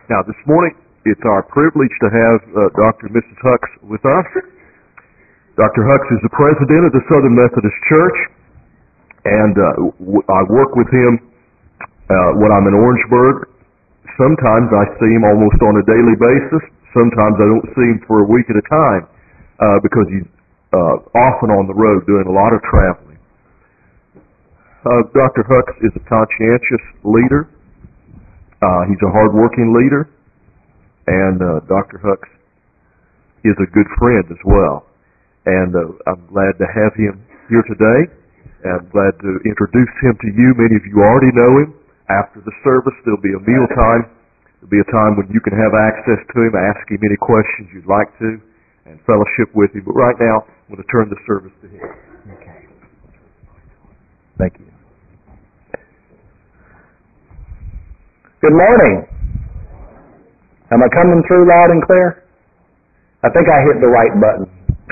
Now, this morning, it's our privilege to have Dr. and Mrs. Hux with us. Dr. Hux is the president of the Southern Methodist Church, and I work with him when I'm in Orangeburg. Sometimes I see him almost on a daily basis. Sometimes I don't see him for a week at a time because he's often on the road doing a lot of traveling. Dr. Hux is a conscientious leader. He's a hard-working leader, and Dr. Hux is a good friend as well. And I'm glad to have him here today. And I'm glad to introduce him to you. Many of you already know him. After the service, there'll be a meal time. There'll be a time when you can have access to him, ask him any questions you'd like to, and fellowship with him. But right now, I'm going to turn the service to him. Okay. Thank you. Good morning. Am I coming through loud and clear? I think I hit the right button.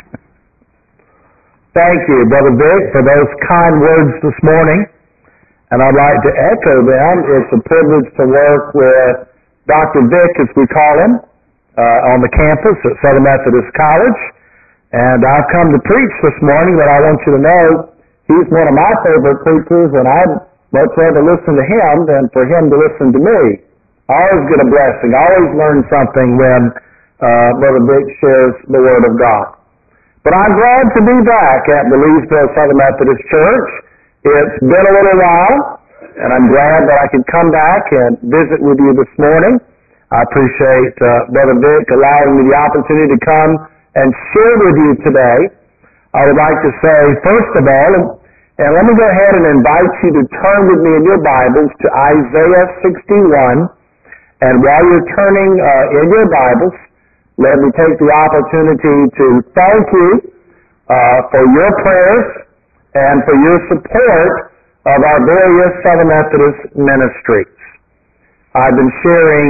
Thank you, Brother Vic, for those kind words this morning. And I'd like to echo them. It's a privilege to work with Dr. Vic, as we call him, on the campus at Southern Methodist College. And I've come to preach this morning, but I want you to know he's one of my favorite preachers, and I'd much rather listen to him than for him to listen to me. I always get a blessing. I always learn something when Brother Vic shares the Word of God. But I'm glad to be back at the Leesville Southern Methodist Church. It's been a little while, and I'm glad that I could come back and visit with you this morning. I appreciate Brother Vic allowing me the opportunity to come and share with you today. I would like to say, first of all, and let me go ahead and invite you to turn with me in your Bibles to Isaiah 61. And while you're turning in your Bibles, let me take the opportunity to thank you for your prayers and for your support of our various Southern Methodist ministries. I've been sharing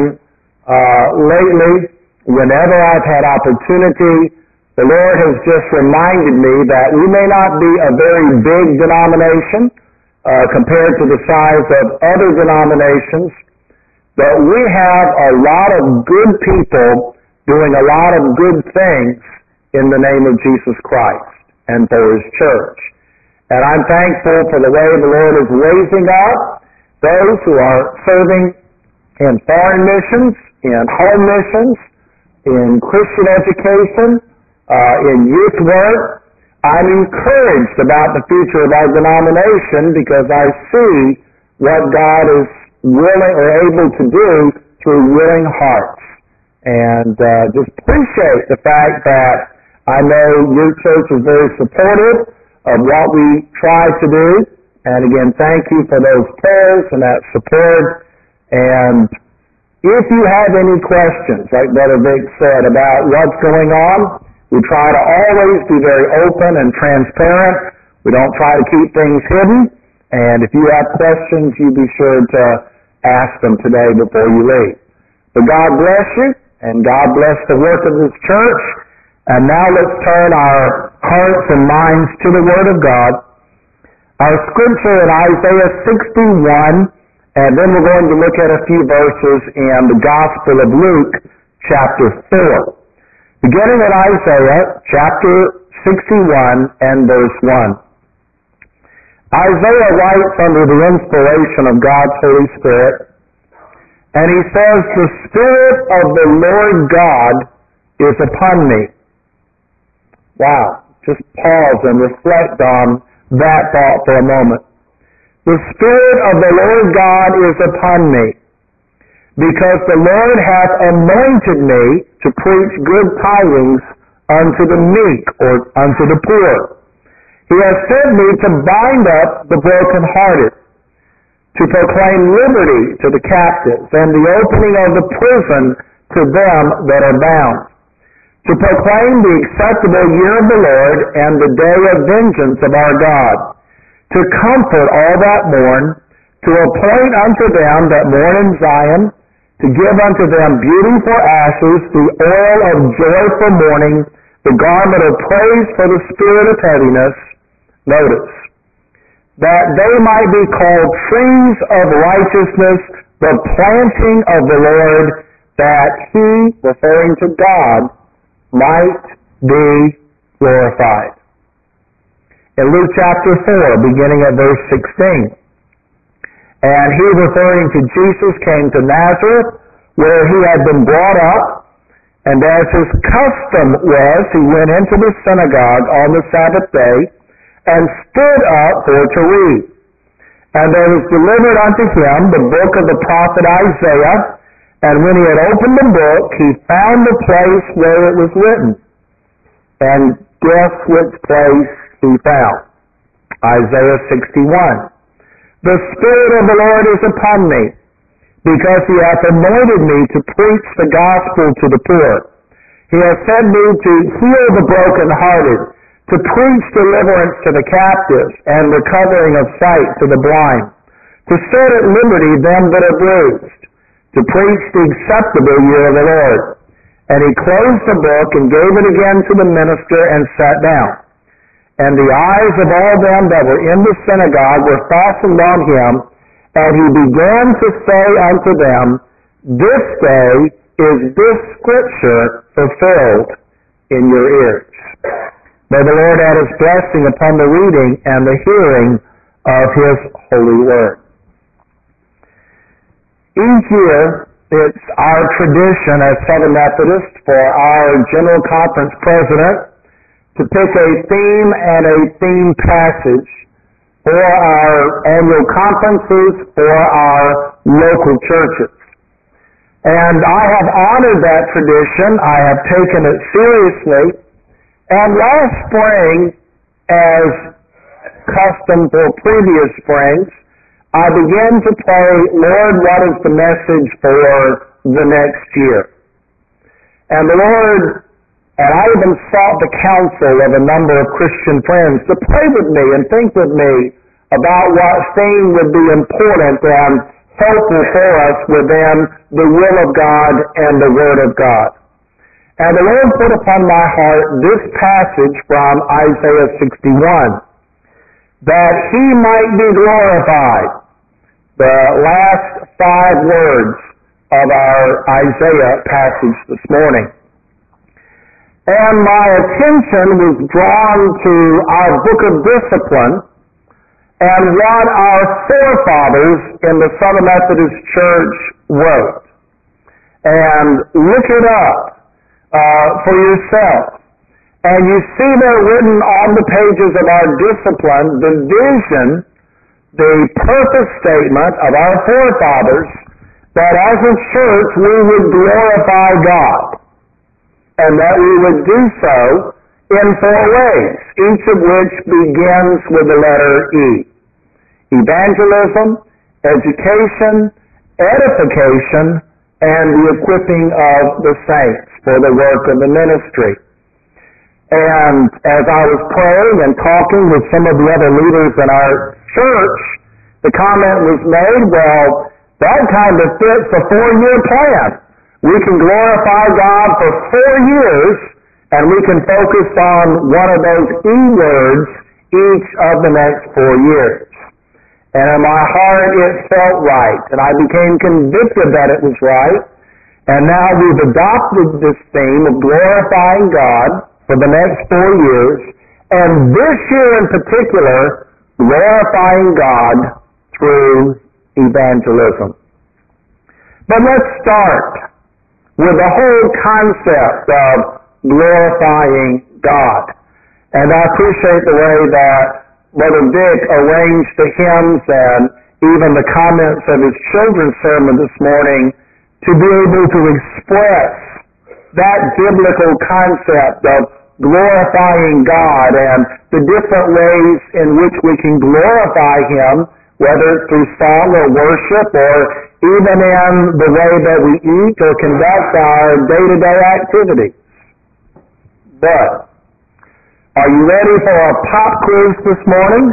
lately, whenever I've had opportunity, the Lord has just reminded me that we may not be a very big denomination compared to the size of other denominations, but we have a lot of good people doing a lot of good things in the name of Jesus Christ and for His church. And I'm thankful for the way the Lord is raising up those who are serving in foreign missions, in home missions, in Christian education, in youth work. I'm encouraged about the future of our denomination because I see what God is willing or able to do through willing hearts. And just appreciate the fact that I know your church is very supportive of what we try to do. And again, thank you for those prayers and that support. And if you have any questions, like Brother Vic said, about what's going on, we try to always be very open and transparent. We don't try to keep things hidden. And if you have questions, you be sure to ask them today before you leave. But God bless you, and God bless the work of this church. And now let's turn our hearts and minds to the Word of God. Our scripture in Isaiah 61, and then we're going to look at a few verses in the Gospel of Luke, chapter 4. Beginning in Isaiah, chapter 61 and verse 1. Isaiah writes under the inspiration of God's Holy Spirit, and he says, "The Spirit of the Lord God is upon me." Wow. Just pause and reflect on that thought for a moment. The Spirit of the Lord God is upon me, because the Lord hath anointed me to preach good tidings unto the meek, or unto the poor. He has sent me to bind up the brokenhearted, to proclaim liberty to the captives, and the opening of the prison to them that are bound, to proclaim the acceptable year of the Lord and the day of vengeance of our God, to comfort all that mourn, to appoint unto them that mourn in Zion, to give unto them beauty for ashes, the oil of joy for mourning, the garment of praise for the spirit of heaviness. Notice, that they might be called trees of righteousness, the planting of the Lord, that he, referring to God, might be glorified. In Luke chapter 4, beginning at verse 16, and he, referring to Jesus, came to Nazareth, where he had been brought up, and as his custom was, he went into the synagogue on the Sabbath day, and stood up for to read. And there was delivered unto him the book of the prophet Isaiah, and when he had opened the book, he found the place where it was written. And guess which place he found? Isaiah 61. The Spirit of the Lord is upon me, because he hath anointed me to preach the gospel to the poor. He hath sent me to heal the brokenhearted, to preach deliverance to the captives, and recovering of sight to the blind, to set at liberty them that are bruised, to preach the acceptable year of the Lord. And he closed the book and gave it again to the minister and sat down. And the eyes of all them that were in the synagogue were fastened on him, and he began to say unto them, This day is this scripture fulfilled in your ears. May the Lord add his blessing upon the reading and the hearing of his holy word. Each year, it's our tradition as Southern Methodists for our General Conference President to pick a theme and a theme passage for our annual conferences, for our local churches. And I have honored that tradition. I have taken it seriously. And last spring, as custom for previous springs, I began to pray, Lord, what is the message for the next year? And the Lord, and I even sought the counsel of a number of Christian friends to pray with me and think with me about what theme would be important and helpful for us within the will of God and the Word of God. And the Lord put upon my heart this passage from Isaiah 61, that he might be glorified. The last 5 words of our Isaiah passage this morning. And my attention was drawn to our book of discipline and what our forefathers in the Southern Methodist Church wrote. And look it up for yourself. And you see there written on the pages of our discipline the vision, the purpose statement of our forefathers, that as a church we would glorify God, and that we would do so in 4 ways, each of which begins with the letter E. Evangelism, education, edification, and the equipping of the saints for the work of the ministry. And as I was praying and talking with some of the other leaders in our church, the comment was made, well, that kind of fits a 4-year plan. We can glorify God for 4 years, and we can focus on one of those E words each of the next 4 years. And in my heart it felt right, and I became convicted that it was right. And now we've adopted this theme of glorifying God for the next 4 years, and this year in particular, glorifying God through evangelism. But let's start with the whole concept of glorifying God. And I appreciate the way that Brother Dick arranged the hymns and even the comments of his children's sermon this morning to be able to express that biblical concept of glorifying God and the different ways in which we can glorify Him, whether it's through song or worship or even in the way that we eat or conduct our day-to-day activities. But, are you ready for a pop quiz this morning?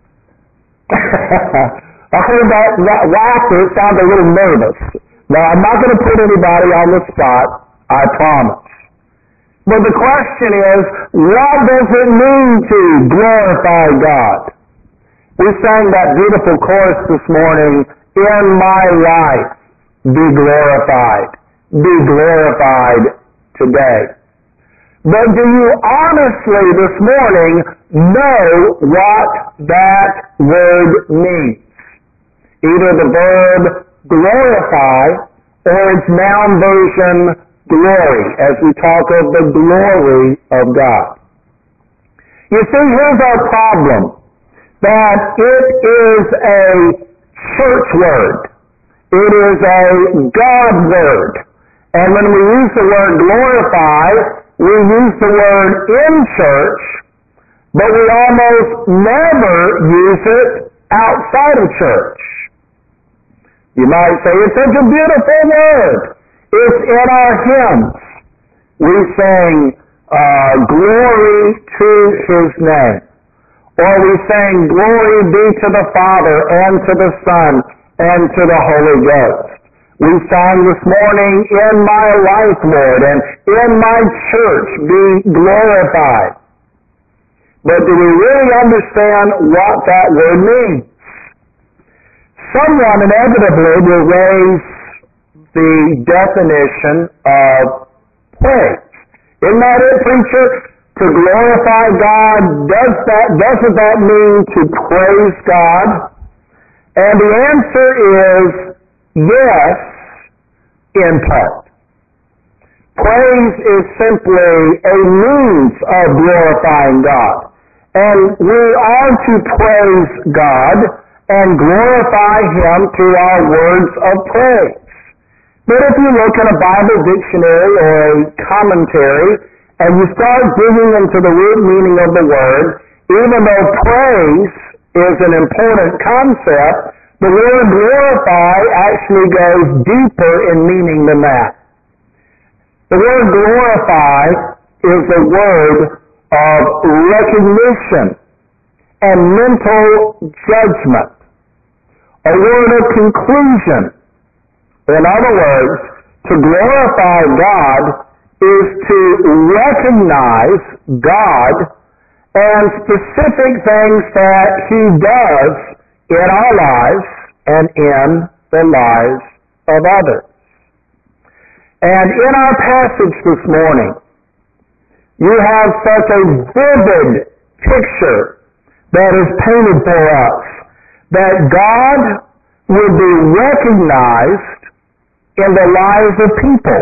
I heard that laughter sounded a little nervous. Now, I'm not going to put anybody on the spot, I promise. But the question is, what does it mean to glorify God? We sang that beautiful chorus this morning, In My Life Be Glorified. be glorified today. But do you honestly this morning know what that word means? Either the verb glorify or its noun version glory, as we talk of the glory of God. You see, here's our problem, that it is a church word. It is a God word. And when we use the word glorify, we use the word in church, but we almost never use it outside of church. You might say, it's such a beautiful word. It's in our hymns. We sing, glory to His name. Or we sing, glory be to the Father and to the Son and to the Holy Ghost. We sang this morning, in my life, Lord, and in my church be glorified. But do we really understand what that word means? Someone inevitably will raise the definition of praise. Isn't that it, preacher? To glorify God, doesn't that mean to praise God? And the answer is yes, in part. Praise is simply a means of glorifying God. And we are to praise God and glorify Him through our words of praise. But if you look in a Bible dictionary or a commentary, and you start digging into the root meaning of the word, even though praise is an important concept, the word glorify actually goes deeper in meaning than that. The word glorify is the word of recognition and mental judgment, a word of conclusion. In other words, to glorify God is to recognize God and specific things that He does in our lives and in the lives of others. And in our passage this morning, you have such a vivid picture that is painted for us, that God would be recognized in the lives of people.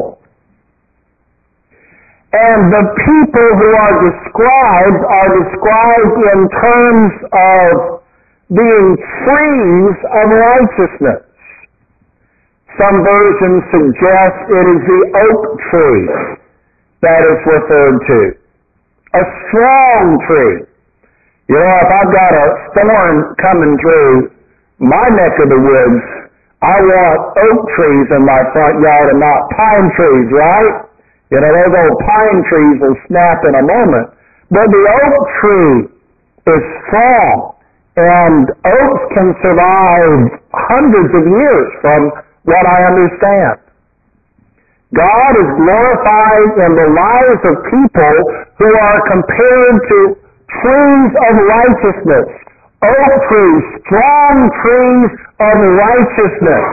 And the people who are described in terms of being trees of righteousness. Some versions suggest it is the oak tree that is referred to. A strong tree. You know, if I've got a storm coming through my neck of the woods, I want oak trees in my front yard and not pine trees, right? You know, those old pine trees will snap in a moment. But the oak tree is strong, and oaks can survive hundreds of years from what I understand. God is glorified in the lives of people who are compared to trees of righteousness, oak trees, strong trees of righteousness.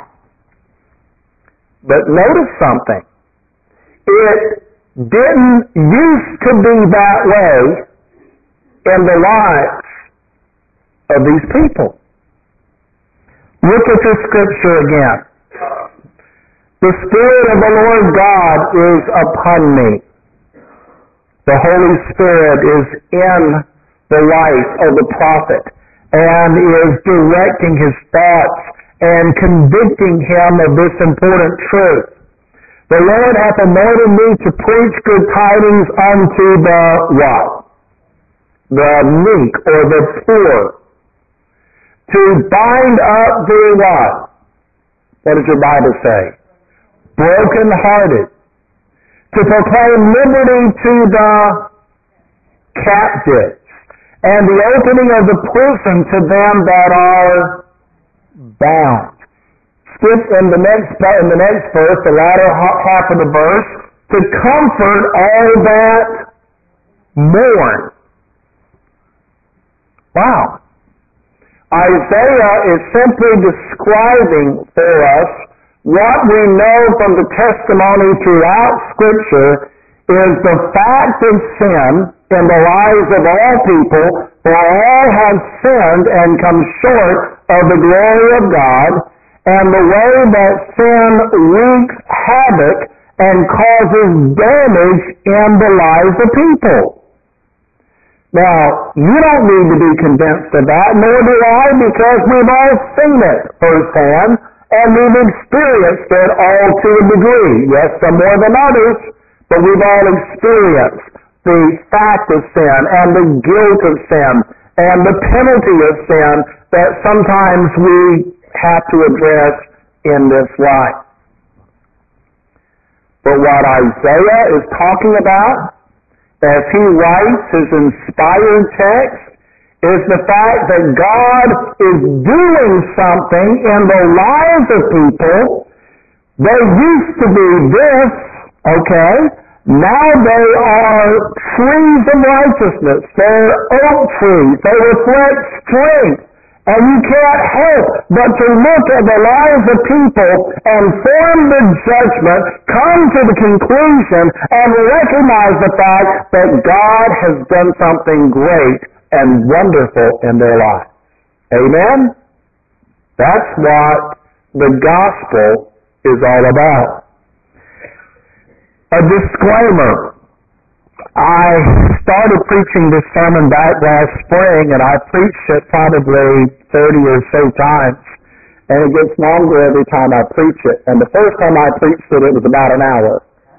But notice something. It didn't used to be that way in the lives of these people. Look at the scripture again. The Spirit of the Lord God is upon me. The Holy Spirit is in the life of the prophet and is directing his thoughts and convicting him of this important truth. The Lord hath anointed me to preach good tidings unto the what? The meek or the poor. To bind up the what? What does your Bible say? Broken-hearted. To proclaim liberty to the captives, and the opening of the prison to them that are bound. Skip in the next verse, the latter half of the verse, to comfort all that mourn. Wow. Isaiah is simply describing for us what we know from the testimony throughout Scripture is the fact of sin in the lives of all people, for all have sinned and come short of the glory of God, and the way that sin wreaks havoc and causes damage in the lives of people. Now, you don't need to be convinced of that, nor do I, because we've all seen it firsthand, and we've experienced it all to a degree. Yes, some more than others, but we've all experienced the fact of sin and the guilt of sin and the penalty of sin that sometimes we have to address in this life. But what Isaiah is talking about, as he writes his inspired text, is the fact that God is doing something in the lives of people. They used to be this, okay? Now they are trees of righteousness. They're oak trees. They reflect strength. And you can't help but to look at the lives of people and form the judgment, come to the conclusion, and recognize the fact that God has done something great and wonderful in their lives. Amen? That's what the gospel is all about. A disclaimer. I started preaching this sermon back last spring, and I preached it probably 30 or so times, and it gets longer every time I preach it. And the first time I preached it, it was about an hour.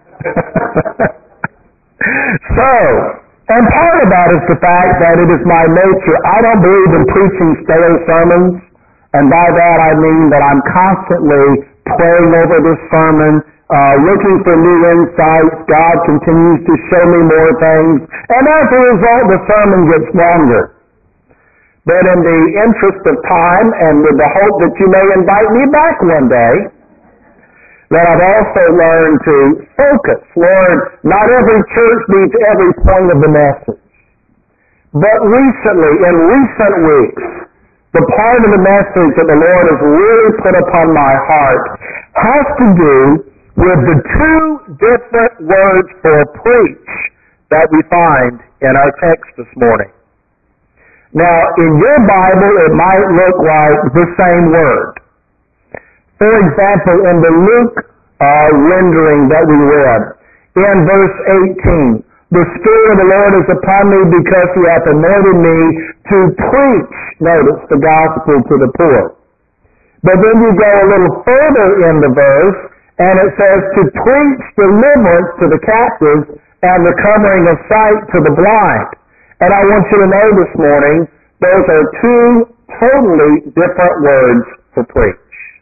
And part of that is the fact that it is my nature. I don't believe in preaching stale sermons, and by that I mean that I'm constantly praying over this sermon, looking for new insights. God continues to show me more things, and as a result, the sermon gets longer. But in the interest of time, and with the hope that you may invite me back one day, that I've also learned to focus. Lord, not every church needs every point of the message. But recently, in recent weeks, the part of the message that the Lord has really put upon my heart has to do with the two different words for preach that we find in our text this morning. Now, in your Bible, it might look like the same word. For example, in the Luke rendering that we read, in verse 18, the Spirit of the Lord is upon me because He hath anointed me to preach, notice, the gospel to the poor. But then you go a little further in the verse, and it says to preach deliverance to the captives and the covering of sight to the blind. And I want you to know this morning, those are two totally different words for preach.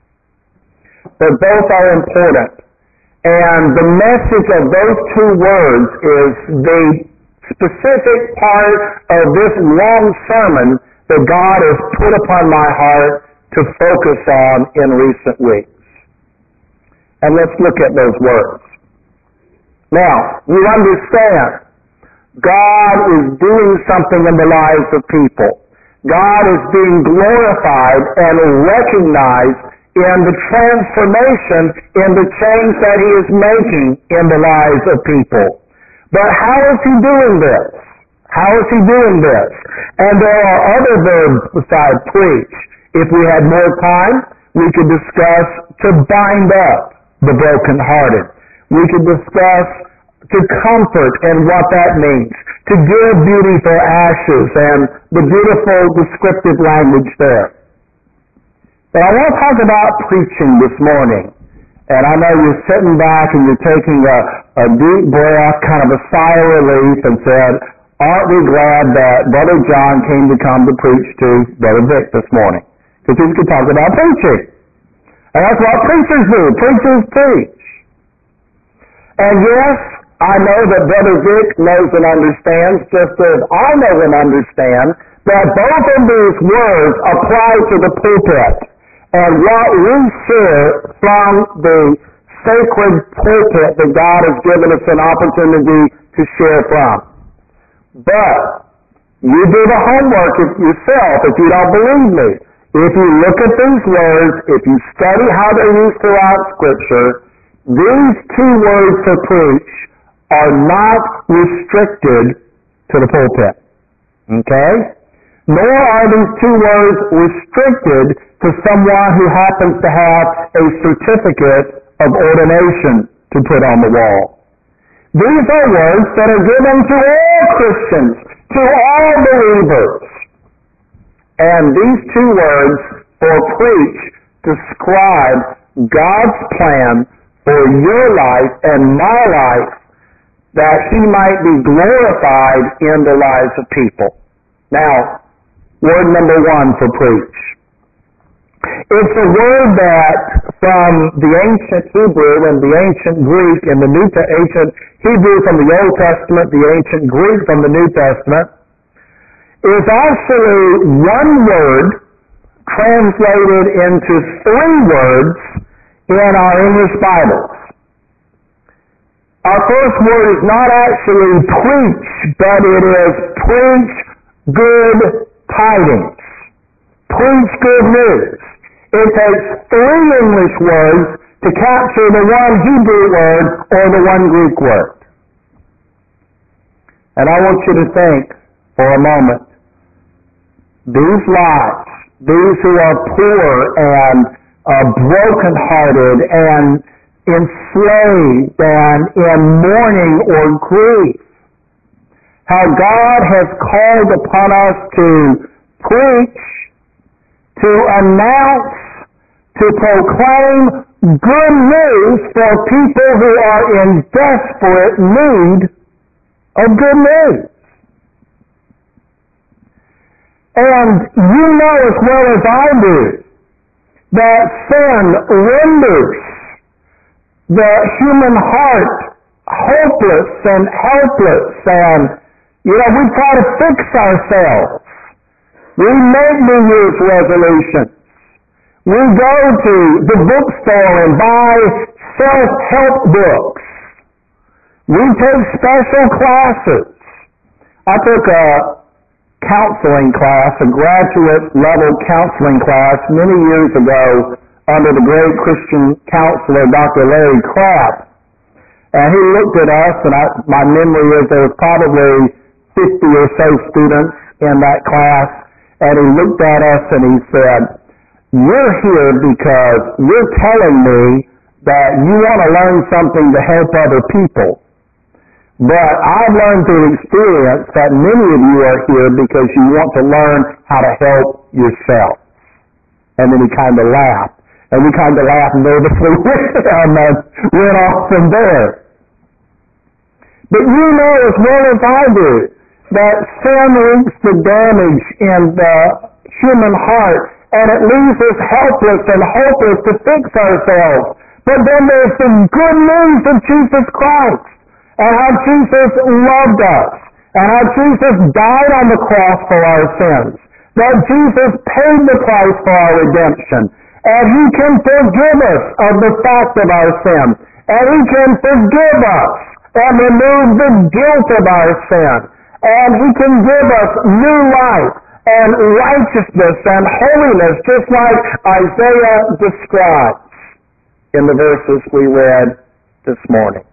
But both are important. And the message of those two words is the specific part of this long sermon that God has put upon my heart to focus on in recent weeks. And let's look at those words. Now, you understand, God is doing something in the lives of people. God is being glorified and recognized in the transformation, in the change that He is making in the lives of people. But how is He doing this? How is He doing this? And there are other verbs besides preach. If we had more time, we could discuss to bind up the brokenhearted. We could discuss to comfort and what that means, to give beauty for ashes and the beautiful descriptive language there. But I want to talk about preaching this morning. And I know you're sitting back and you're taking a deep breath, kind of a sigh of relief, and said, aren't we glad that Brother John came to come to preach to Brother Vic this morning? Because he could talk about preaching. And that's what preachers do. Preachers preach. And yes, I know that Brother Vic knows and understands, just as I know and understand, that both of these words apply to the pulpit. And what we share from the sacred pulpit that God has given us an opportunity to share from. But you do the homework yourself if you don't believe me. If you look at these words, if you study how they're used throughout Scripture, these two words for preach are not restricted to the pulpit. Okay? Nor are these two words restricted to someone who happens to have a certificate of ordination to put on the wall. These are words that are given to all Christians, to all believers. And these two words for preach describe God's plan for your life and my life, that He might be glorified in the lives of people. Now, word number one for preach. It's a word that from the ancient Hebrew and the ancient Greek and the ancient Hebrew from the Old Testament, the ancient Greek from the New Testament, is actually one word translated into three words in our English Bibles. Our first word is not actually preach, but it is preach good tidings. Preach good news. It takes three English words to capture the one Hebrew word or the one Greek word. And I want you to think for a moment, these lives, these who are poor and brokenhearted and enslaved and in mourning or grief, how God has called upon us to preach, to announce, to proclaim good news for people who are in desperate need of good news. And you know as well as I do that sin renders the human heart hopeless and helpless, and we try to fix ourselves. We make New Year's resolutions. We go to the bookstore and buy self-help books. We take special classes. I took a counseling class, a graduate level counseling class many years ago under the great Christian counselor Dr. Larry Crabb. And he looked at us, and my memory is there was probably 50 or so students in that class, and he looked at us and he said, "You're here because you're telling me that you want to learn something to help other people. But I've learned through experience that many of you are here because you want to learn how to help yourself." And then he kind of laughed. And we kind of laughed nervously with him and went off from there. But you know as well as I do that sin wreaks the damage in the human heart, and it leaves us helpless and hopeless to fix ourselves. But then there's the good news of Jesus Christ, and how Jesus loved us, and how Jesus died on the cross for our sins, that Jesus paid the price for our redemption, and He can forgive us of the fact of our sin, and He can forgive us and remove the guilt of our sin, and He can give us new life and righteousness and holiness, just like Isaiah describes in the verses we read this morning.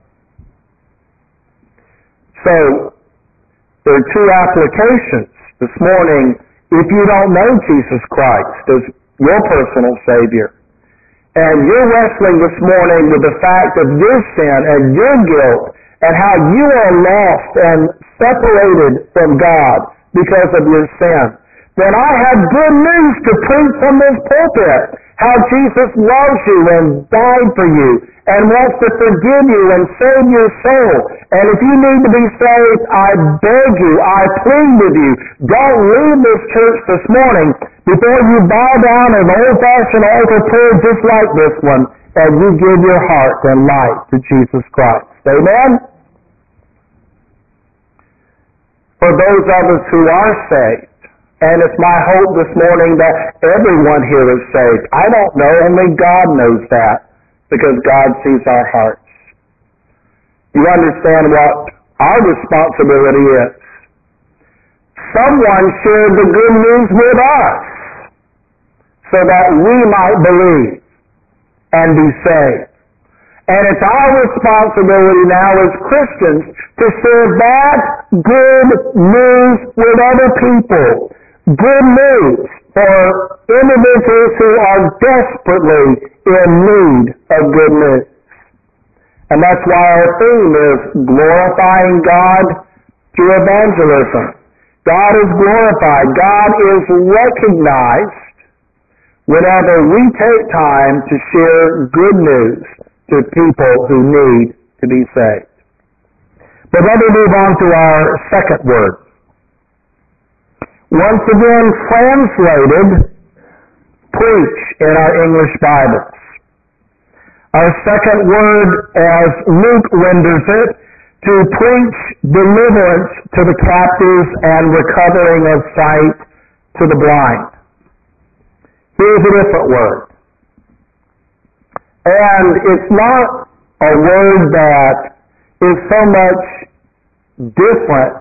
So, there are two applications this morning. If you don't know Jesus Christ as your personal Savior, and you're wrestling this morning with the fact of your sin and your guilt, and how you are lost and separated from God because of your sin, then I have good news to preach from this pulpit. How Jesus loves you and died for you and wants to forgive you and save your soul. And if you need to be saved, I beg you, I plead with you, don't leave this church this morning before you bow down in an old-fashioned altar prayer just like this one, and you give your heart and life to Jesus Christ. Amen? For those of us who are saved, and it's my hope this morning that everyone here is saved. I don't know, only God knows that, because God sees our hearts. You understand what our responsibility is. Someone shared the good news with us. so that we might believe and be saved. And it's our responsibility now as Christians to share that good news with other people. Good news for individuals who are desperately in need of good news. And that's why our theme is glorifying God through evangelism. God is glorified. God is recognized whenever we take time to share good news to people who need to be saved. But let me move on to our second word. Once again translated, preach in our English Bibles. Our second word, as Luke renders it, to preach deliverance to the captives and recovering of sight to the blind. Here's a different word. And it's not a word that is so much different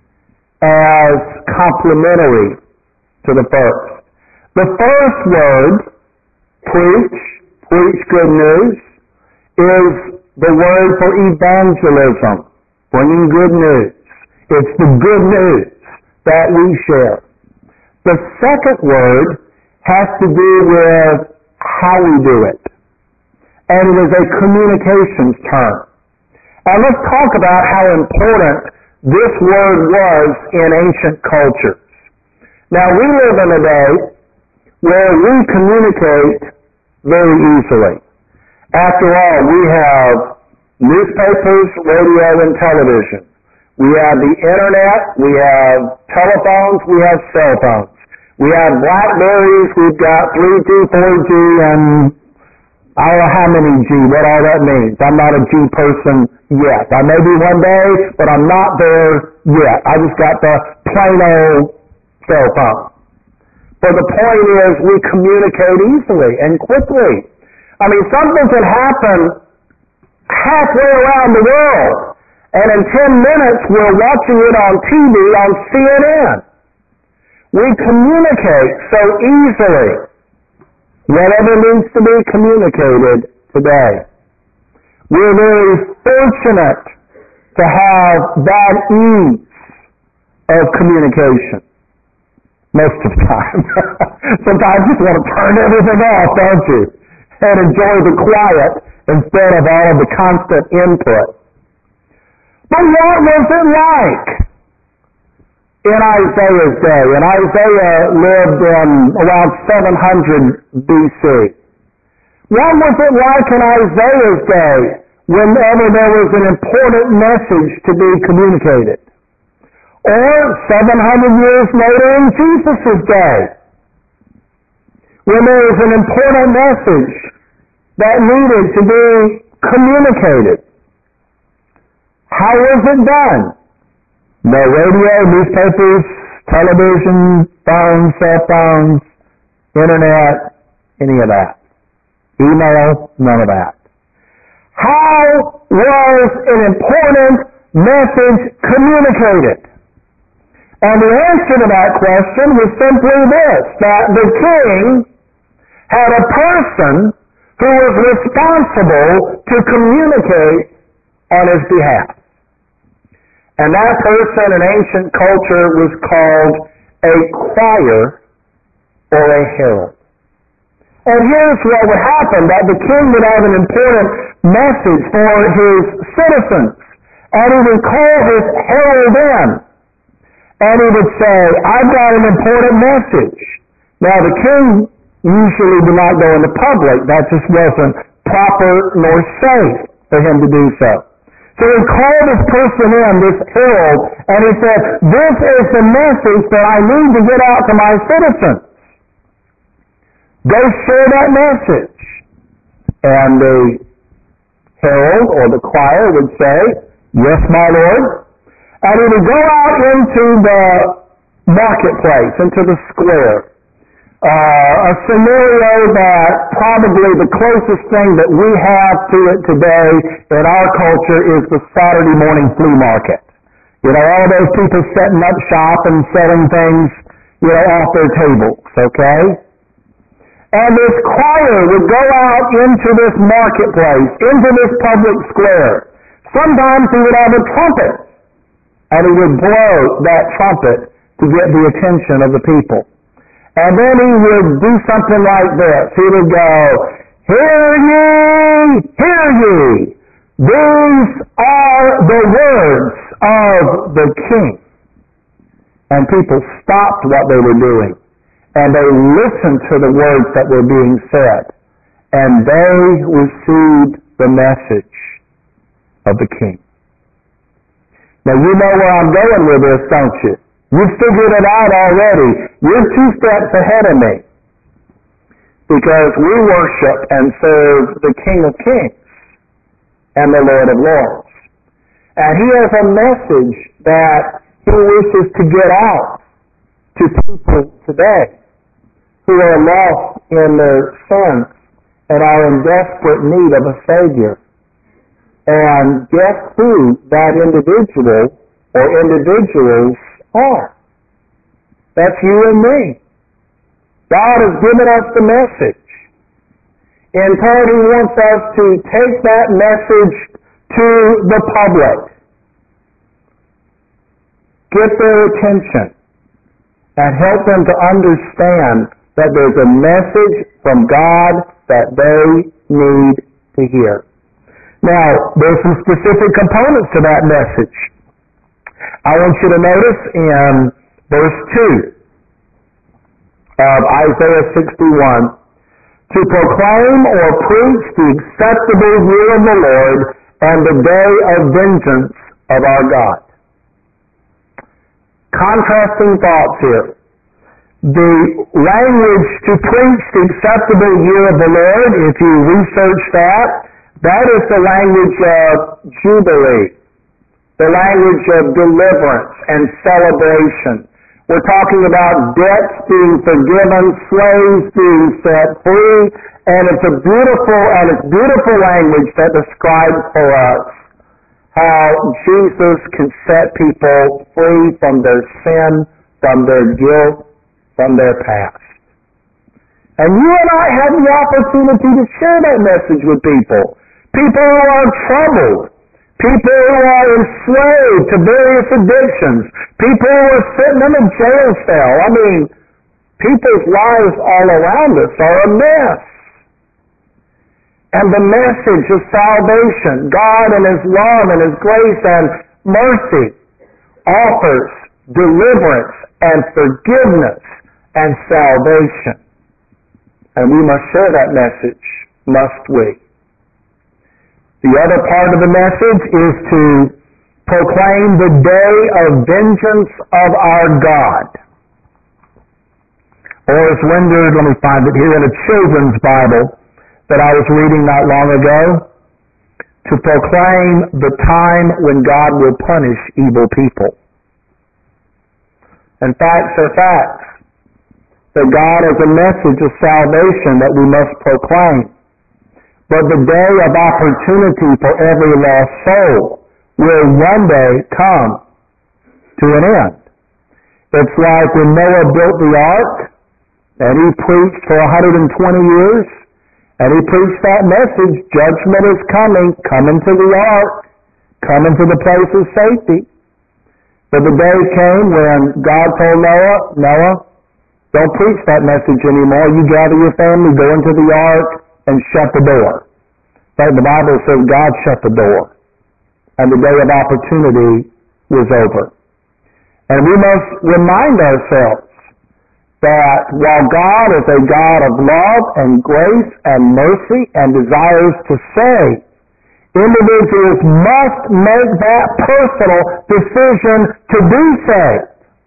as complementary to the first. The first word, preach good news, is the word for evangelism, bringing good news. It's the good news that we share. The second word has to do with how we do it. And it is a communications term. And let's talk about how important this word was in ancient cultures. Now, we live in a day where we communicate very easily. After all, we have newspapers, radio, and television. We have the internet, we have telephones, we have cell phones. We have Blackberries, we've got 3G, 4G, and I don't know how many G, what all that means. I'm not a G person yet. I may be one day, but I'm not there yet. I just got the plain old cell phone. But the point is, we communicate easily and quickly. I mean, something can happen halfway around the world, and in 10 minutes we're watching it on TV on CNN. We communicate so easily. Whatever needs to be communicated today. We're very fortunate to have that ease of communication. Most of the time. Sometimes you just want to turn everything off, don't you? And enjoy the quiet instead of all of the constant input. But what was it like in Isaiah's day? And Isaiah lived in around 700 BC. What was it like in Isaiah's day whenever there was an important message to be communicated? Or 700 years later in Jesus' day, when there was an important message that needed to be communicated. How was it done? No radio, newspapers, television, phones, cell phones, internet, any of that. Email, none of that. How was an important message communicated? And the answer to that question was simply this, that the king had a person who was responsible to communicate on his behalf. And that person in ancient culture was called a crier or a herald. And here's what would happen, that the king would have an important message for his citizens. And he would call his herald in. And he would say, I've got an important message. Now the king usually would not go into public. That just wasn't proper nor safe for him to do so. So he called this person in, this herald, and he said, this is the message that I need to get out to my citizens. Go share that message. And the herald or the crier would say, yes, my Lord. And he would go out into the marketplace, into the square. A scenario that probably the closest thing that we have to it today in our culture is the Saturday morning flea market. You know, all those people setting up shop and selling things, off their tables, okay? And this choir would go out into this marketplace, into this public square. Sometimes he would have a trumpet, and he would blow that trumpet to get the attention of the people. And then he would do something like this. He would go, "Hear ye, hear ye. These are the words of the King." And people stopped what they were doing, and they listened to the words that were being said, and they received the message of the King. Now you know where I'm going with this, don't you? You've figured it out already. You're 2 steps ahead of me. Because we worship and serve the King of Kings and the Lord of Lords. And he has a message that he wishes to get out to people today who are lost in their sins and are in desperate need of a Savior. And guess who that individual or individuals are? That's you and me. God has given us the message. In part, he wants us to take that message to the public. Get their attention and help them to understand that there's a message from God that they need to hear. Now, there's some specific components to that message. I want you to notice in verse 2 of Isaiah 61, to proclaim or preach the acceptable year of the Lord and the day of vengeance of our God. Contrasting thoughts here. The language to preach the acceptable year of the Lord, if you research that is the language of jubilee, the language of deliverance and celebration. We're talking about debts being forgiven, slaves being set free, and it's beautiful language that describes for us how Jesus can set people free from their sin, from their guilt, from their past. And you and I have the opportunity to share that message with people. People who are troubled. People who are enslaved to various addictions. People who are sitting in a jail cell. I mean, people's lives all around us are a mess. And the message of salvation, God and His love and His grace and mercy offers deliverance and forgiveness and salvation. And we must share that message, must we? The other part of the message is to proclaim the day of vengeance of our God. Or it's rendered, let me find it here in a children's Bible that I was reading not long ago, to proclaim the time when God will punish evil people. And facts are facts. That God has a message of salvation that we must proclaim. But the day of opportunity for every lost soul will one day come to an end. It's like when Noah built the ark, and he preached for 120 years, and he preached that message, judgment is coming, come into the ark, come into the place of safety. But the day came when God told Noah, don't preach that message anymore. You gather your family, go into the ark, and shut the door. But the Bible says God shut the door. And the day of opportunity was over. And we must remind ourselves that while God is a God of love and grace and mercy and desires to save, individuals must make that personal decision to be saved.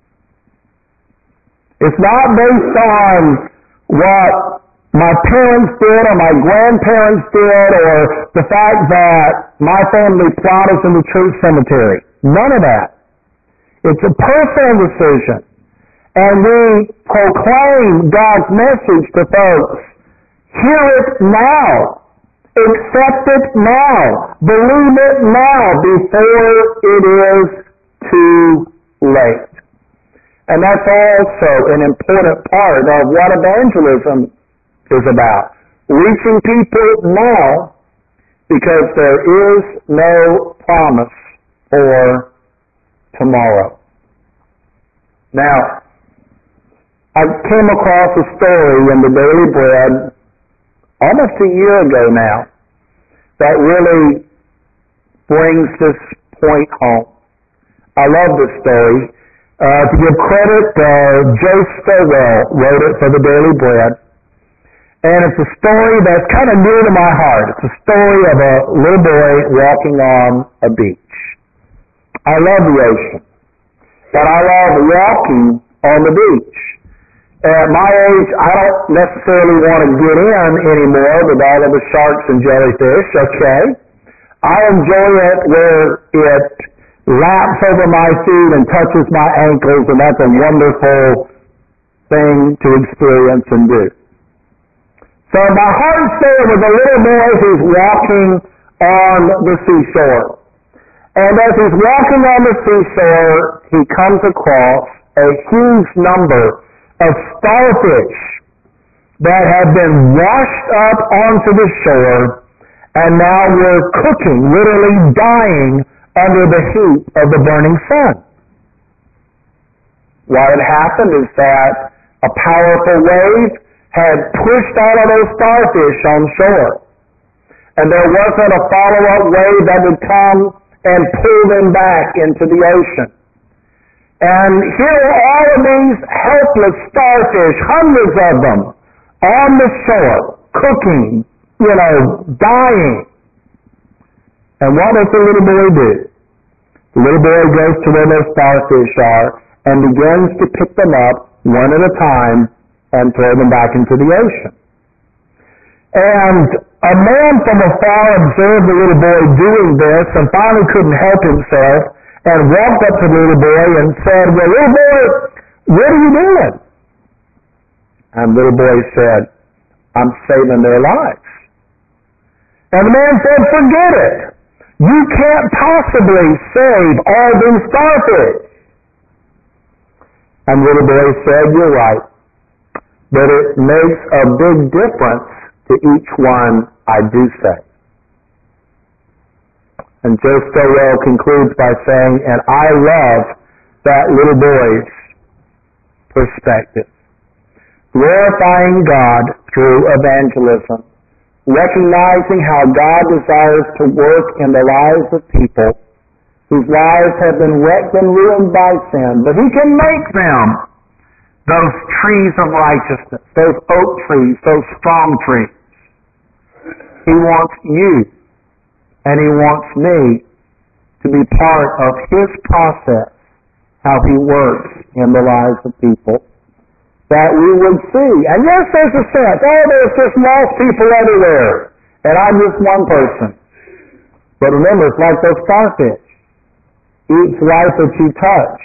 It's not based on what my parents did or my grandparents did or the fact that my family plot is in the church cemetery. None of that. It's a personal decision. And we proclaim God's message to folks. Hear it now. Accept it now. Believe it now before it is too late. And that's also an important part of what evangelism is about. Reaching people now because there is no promise for tomorrow. Now, I came across a story in the Daily Bread almost a year ago now that really brings this point home. I love this story. To give credit, Joe Stowell wrote it for the Daily Bread. And it's a story that's kind of near to my heart. It's a story of a little boy walking on a beach. I love the ocean, but I love walking on the beach. At my age, I don't necessarily want to get in anymore with all of the sharks and jellyfish, okay? I enjoy it where it laps over my feet and touches my ankles, and that's a wonderful thing to experience and do. So my heart there was a little boy who's walking on the seashore. And as he's walking on the seashore, he comes across a huge number of starfish that have been washed up onto the shore and now were cooking, literally dying under the heat of the burning sun. What had happened is that a powerful wave had pushed all of those starfish on shore. And there wasn't a follow-up wave that would come and pull them back into the ocean. And here are all of these helpless starfish, hundreds of them, on the shore, cooking, dying. And what does the little boy do? The little boy goes to where those starfish are and begins to pick them up one at a time and throw them back into the ocean. And a man from afar observed the little boy doing this and finally couldn't help himself and walked up to the little boy and said, "Well, little boy, what are you doing?" And the little boy said, "I'm saving their lives." And the man said, "Forget it. You can't possibly save all these starfish." And the little boy said, "You're right. But it makes a big difference to each one I do save." And Joe Stowell concludes by saying, and I love that little boy's perspective. Glorifying God through evangelism, recognizing how God desires to work in the lives of people whose lives have been wrecked and ruined by sin, but He can make them those trees of righteousness, those oak trees, those strong trees. He wants you and He wants me to be part of His process, how He works in the lives of people, that we would see. And yes, there's a sense, there's just lost people everywhere, and I'm just one person. But remember, it's like those starfish. Each life that you touch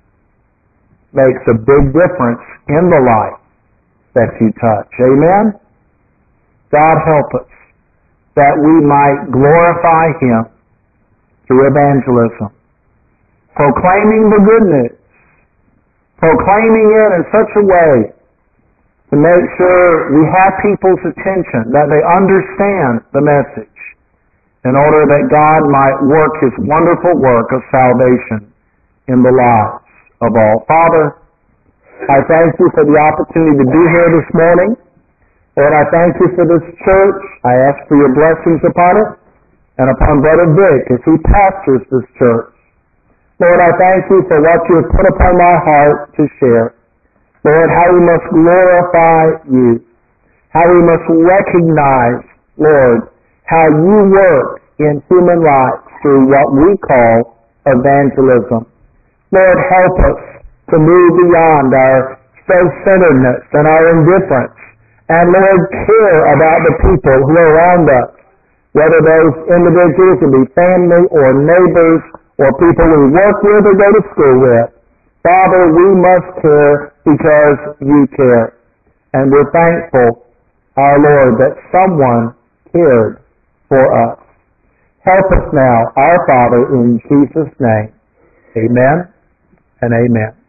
makes a big difference in the life that you touch. Amen? God help us that we might glorify Him through evangelism, proclaiming the good news, proclaiming it in such a way to make sure we have people's attention, that they understand the message, in order that God might work His wonderful work of salvation in the lives of all. Father, I thank You for the opportunity to be here this morning. Lord, I thank You for this church. I ask for Your blessings upon it and upon Brother Vic as he pastors this church. Lord, I thank You for what You have put upon my heart to share. Lord, how we must glorify You, how we must recognize, Lord, how You work in human life through what we call evangelism. Lord, help us to move beyond our self-centeredness and our indifference, and Lord, care about the people who are around us, whether those individuals will be family or neighbors or people we work with or go to school with. Father, we must care because You care. And we're thankful, our Lord, that someone cared for us. Help us now, our Father, in Jesus' name. Amen and amen.